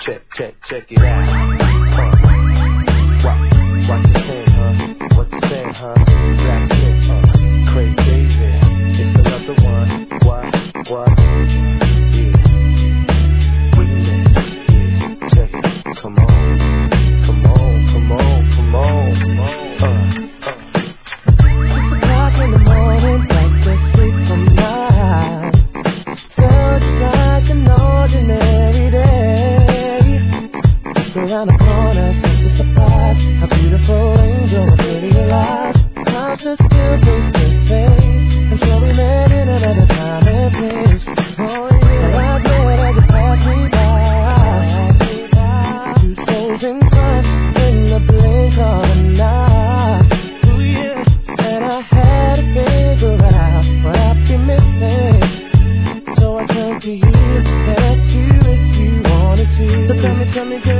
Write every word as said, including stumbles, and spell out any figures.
check, check, check it out. Uh, what, what you saying, huh? What you saying, huh? Black Smith, uh, Crazy David, it's another one. What, what? Yeah, remix, yeah, check it. Come on, come on, come on, come on, come on. Uh, uh. Six o'clock in the morning, breakfast sleep from nine. Just like an ordinary day. Around the corner, such a surprise. A beautiful angel was really alive. Time to still face to face. Until we met in another time and place. Oh yeah, I read as it passed me by. Two souls in front in the blink of an eye. Oh yeah, and I had to figure out what I've been missing. So I turned to you and asked you if you wanted to. So tell me, tell me, girl.